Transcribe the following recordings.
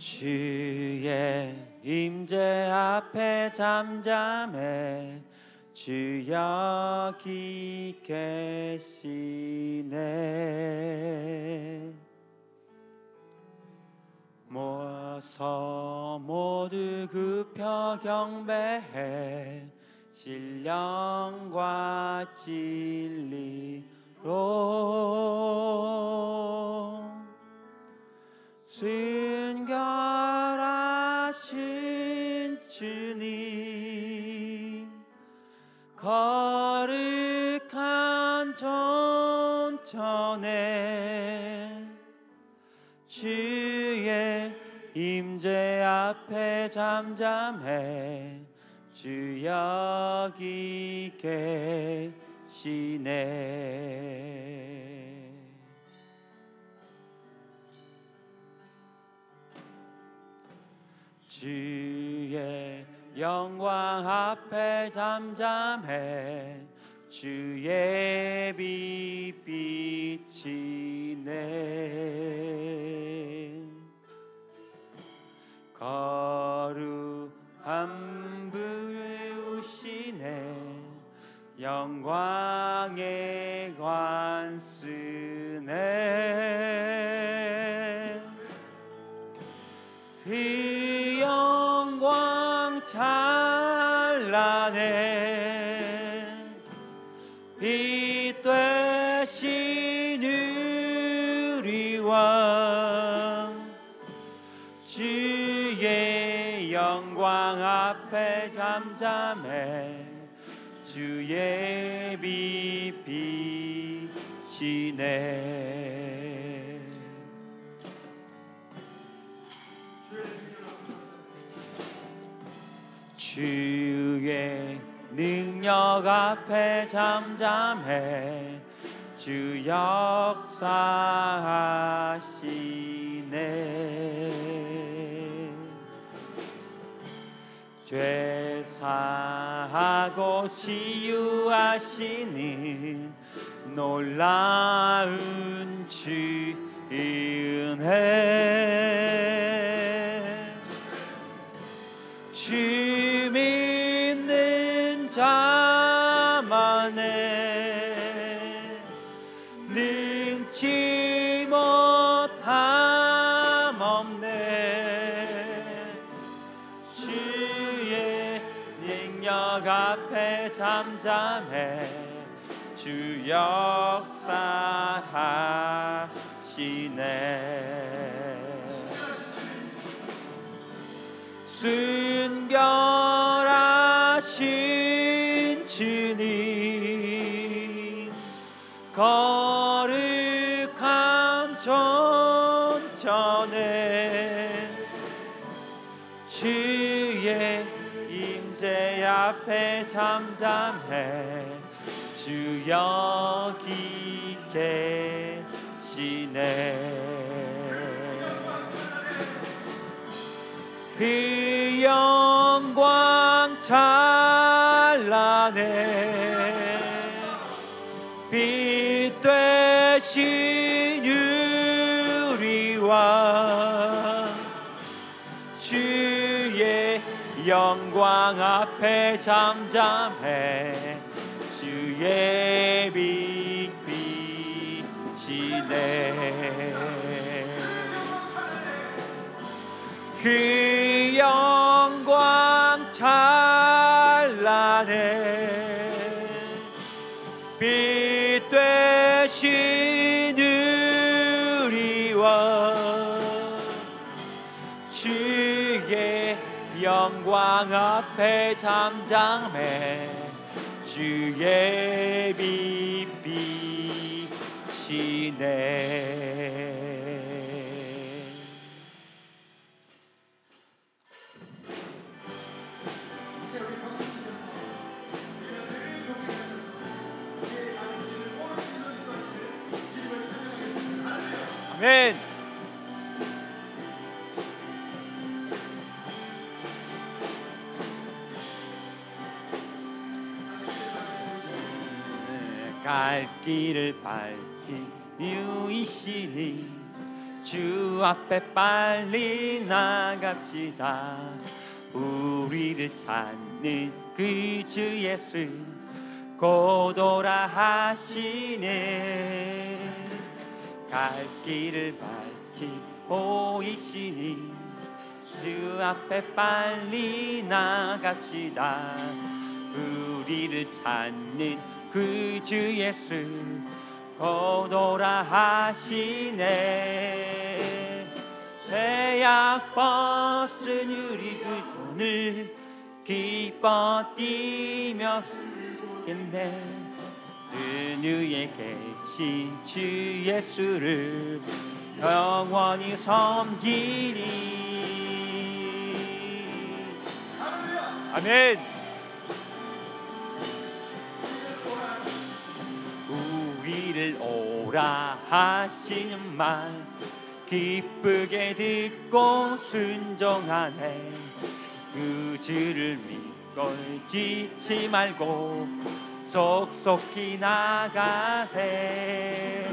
주의 임재 앞에 잠잠해 주 여기 계시네. 모여서 모두 굽혀 경배해 신령과 진리로 순결하신 주님 거룩한 존전에 주의 임재 앞에 잠잠해 주 여기 계시네. 주의 영광 앞에 잠잠해 주의 빛 비치네. 거룩한 부르시네 영광의 관쓰네. 그 영광 찬란해 빛 되신 우리 왕 주의 영광 앞에 잠잠해 주의 빛 비치네. 주의 능력 앞에 잠잠해 주 역사하시네. 죄 사하고 치유하시는 놀라운 주 은혜. 주 믿는 자만의 능치 못함 없네. 주의 능력 앞에 잠잠해 주 역사하시네. 순결하신 주님 거룩한 존전에 주의 임재 앞에 잠잠해 주 여기 계시네. 그 영광 찬란해 빛 되신 우리 왕 주의 영광 앞에 잠잠해 주의 빛 비치네. 그 영광 찬란해 빛 되신 우리 왕 주의 영광 앞에 잠잠해 주의 빛 비치네. 아멘. 갈 길을 밝힌 이유이시니 주 주 앞에 빨리 나갑시다. 우리를 찾는 그 주 예수 곧 오라 하시네. 갈 길을 밝히 보이시니 주 앞에 빨리 나갑시다. 우리를 찾는 그 주 예수 곧 오라 하시네. 죄악 벗은 우리 그 돈을 기뻐 뛰며 좋겠네. 그 위에 계신 주 예수를 영원히 섬기리. 아멘. 우리를 오라 하시는 말 기쁘게 듣고 순종하네. 그 주를 믿고 지치 말고 속속히 나가세.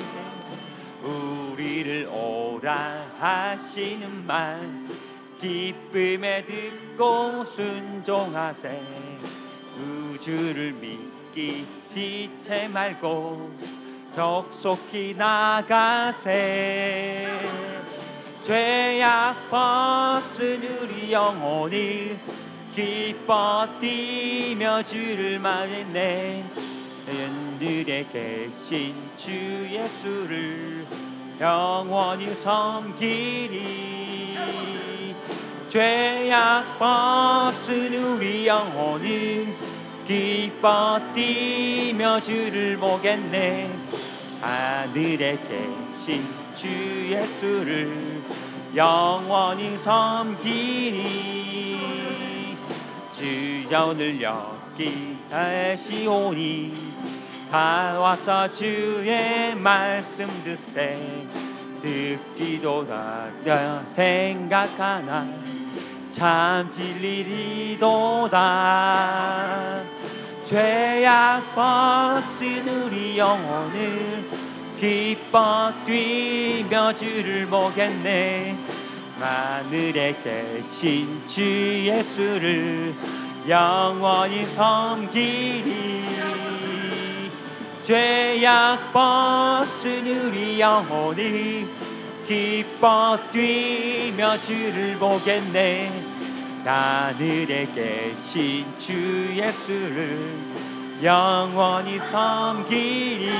우리를 오라 하시는 말 기쁨에 듣고 순종하세. 그 주를 믿기 지체 말고 속속히 나가세. 죄악 벗은 우리 영혼이 기뻐 뛰며 주를 맞네. 하늘에 계신 주 예수를 영원히 섬기리. 죄악 벗은 우리 영혼이 기뻐 뛰며 주를 보겠네. 하늘에 계신 주 예수를 영원히 섬기리. 주여 오늘 여기 다시오니 다 와서 주의 말씀 듣세. 듣기도 다려 생각하나 참 진리리도다. 죄악 벗은 우리 영혼을 기뻐 뛰며 주를 보겠네. 하늘에 계신 주 예수를 영원히 섬기리. 죄악 벗은 우리 영혼이 기뻐 뛰며 주를 보겠네. 하늘에 계신 주 예수를 영원히 섬기리.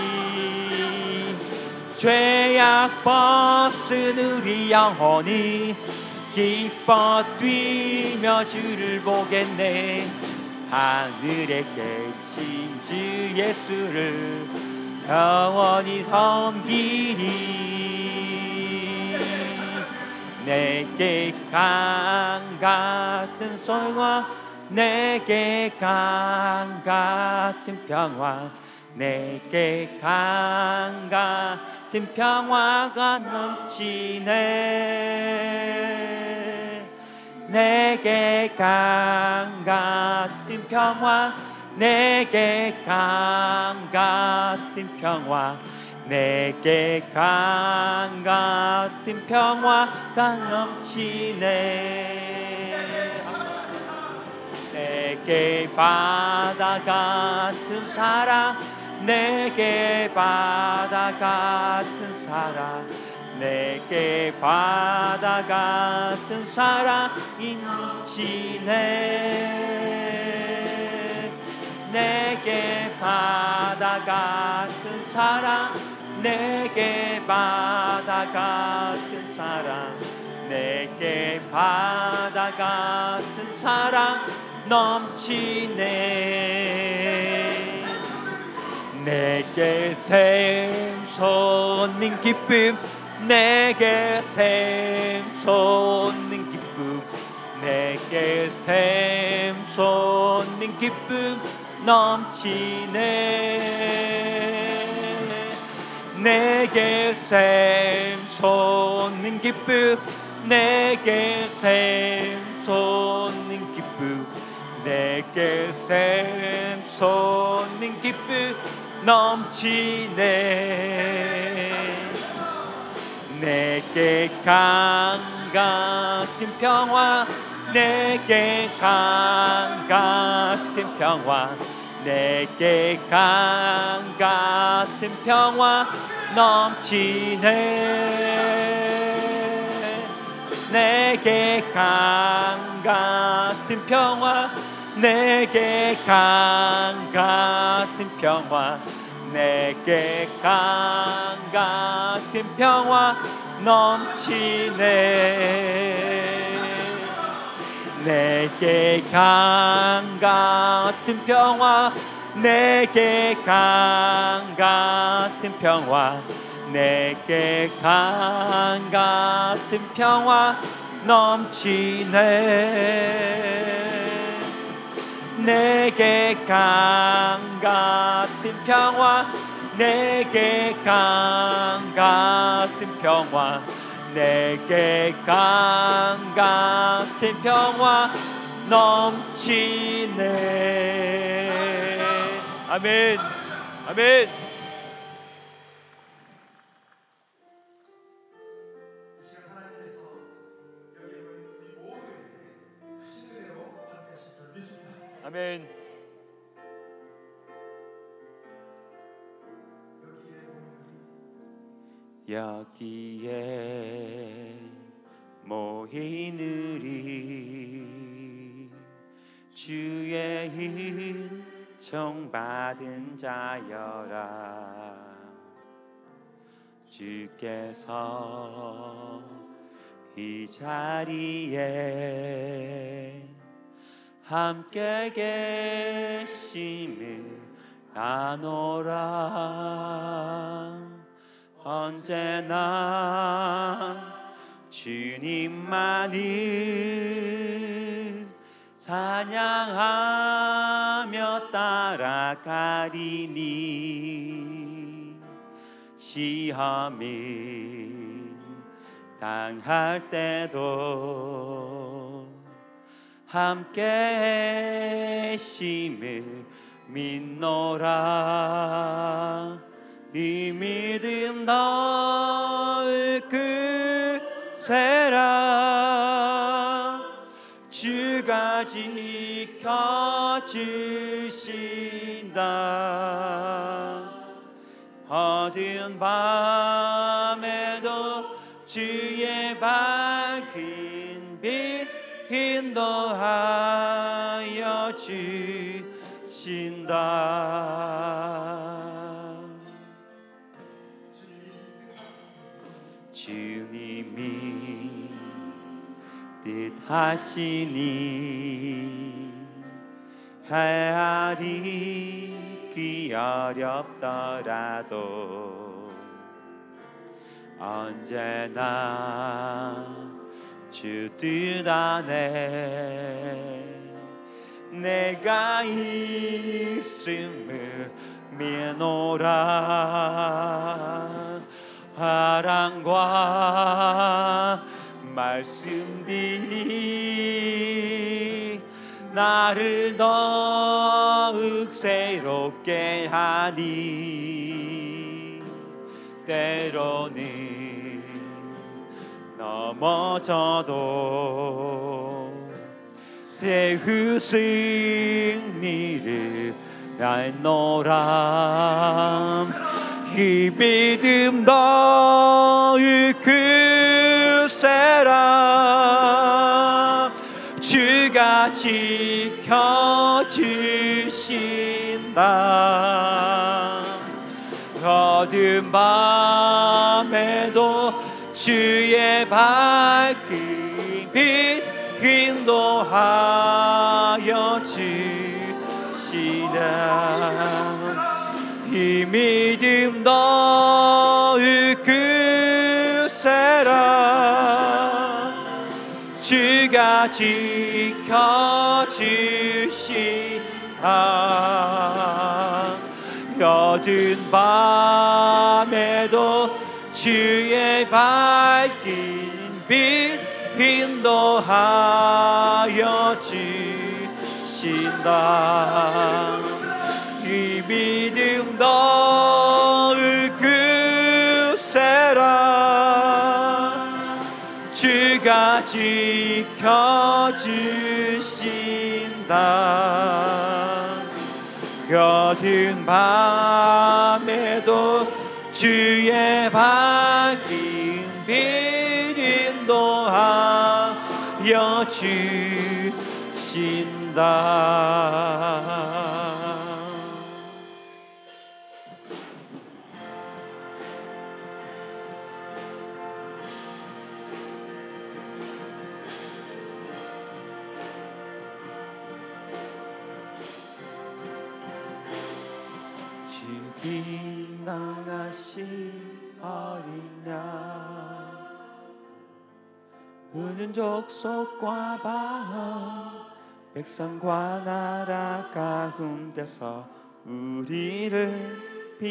죄악 벗은 우리 영혼이 기뻐 뛰며 주를 보겠네. 하늘에 계신 주 예수를 영원히 섬기리. 내게 강 같은 소망, 내게 강 같은 평화, 내게 강 같은 평화가 넘치네. 내게 강 같은 평화, 내게 강 같은 평화, 내게 강 같은 평화가 넘치네. 내게 바다 같은 사랑, 내게 바다 같은 사랑, 내게 바다 같은 사랑이 넘치네. 내게 바다 같은 사랑, 내게 바다 같은 사랑, 내게 바다 같은 사랑 넘치네. 내게 샘솟는 기쁨, 내게 샘솟는 기쁨, 내게 샘솟는 기쁨 넘치네. 내게 샘솟는 기쁨, 내게 샘솟는 기쁨, 내게 샘솟는 기쁨 넘치네. 내게 강 같은 평화, 내게 강 같은 평화, 내게 강 같은 평화 넘치네. 내게 강 같은 평화, 내게 강 같은 평화, 내게 강 같은 평화 넘치네. 내게 강 같은 평화, 내게 강 같은 평화, 내게 강 같은 평화 넘치네. 내게 강 같은 평화, 내게 강 같은 평화, 내게 강 같은 평화 넘치네. 아멘. 아멘. 아멘. 여기에 모인 우리 주의 은총 받은 자여라. 주께서 이 자리에 함께 계심을 아노라. 언제나 주님만을 찬양하며 따라가리니 시험이 당할 때도 함께 계심을 믿노라. 이 믿음 너를 굳세라. 주가 지켜주신다. 어두운 밤에도 주의 밝은 빛 인도하여 주신다. 주님이 뜻하시니 헤아리기 어렵더라도 언제나 주 뜻 안에 내가 있음을 믿노라. 사랑과 말씀들이 나를 더욱 새롭게 하니 때로는 넘어져도 새우 승리를 알노라. 이 믿음 너의 굳세라. 주가 지켜주신다. 어두운 밤에도 주의 밝은 빛 인도하여 주시다. 이 믿음 너의 굳세라. 주가 지켜주시다. 어두운 밤에도 주의 밝은 빛 인도하여 주신다. 이 믿음 너의 굳세라. 지켜주신다. 어두운 밤에도 주의 밝은 빛 인도하여 주신다. 비낭하신 어린 양 우는 족속과 방언 백성과 나라 가운데서 우리를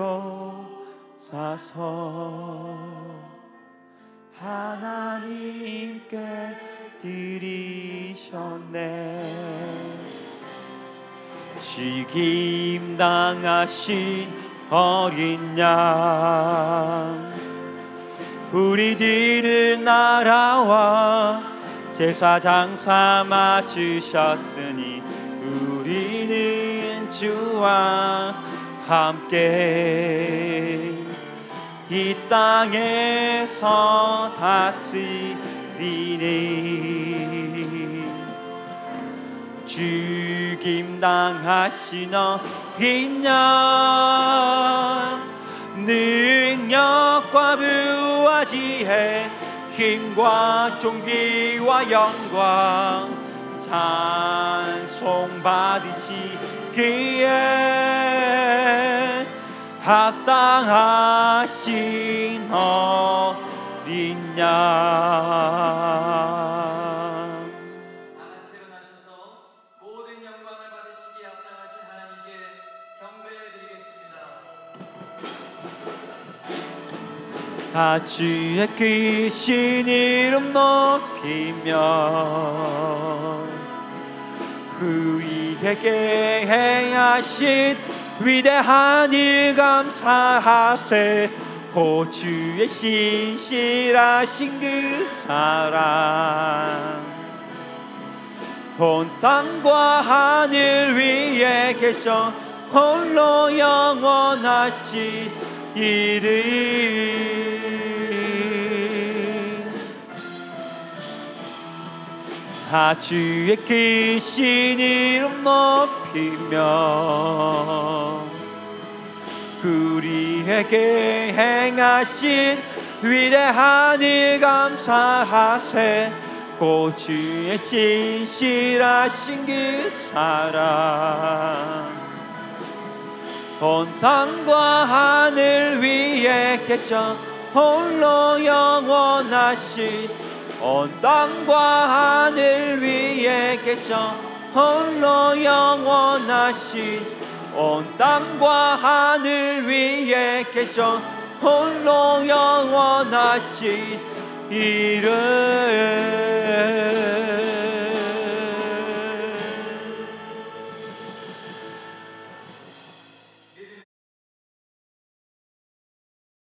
비로소서 하나님께 드리셨네. 죽임당하신 어린 양 우리들을 나라와 제사장 삼아 주셨으니 우리는 주와 함께 이 땅에서 다스리리. 죽임당하신 어린 양 능력과 부와 지혜 힘과 존귀와 영광 찬송 받으시기에 합당하신 어린 양. 주의 크신 이름 높이며 그 위에게 행하신 위대한 일 감사하세. 오 주의 신실하신 그 사랑 온 땅과 하늘 위에 계셔 홀로 영원하신 이름. 주의 크신 이름 높이며 우리에게 행하신 위대한 일 감사하세. 오 주의 신실하신 그 사랑 온 땅과 하늘 위에 계셔 홀로 영원하신 온 땅과 하늘 위에 계셔 홀로 영원하신 온 땅과 하늘 위에 계셔 홀로 영원하신 이름.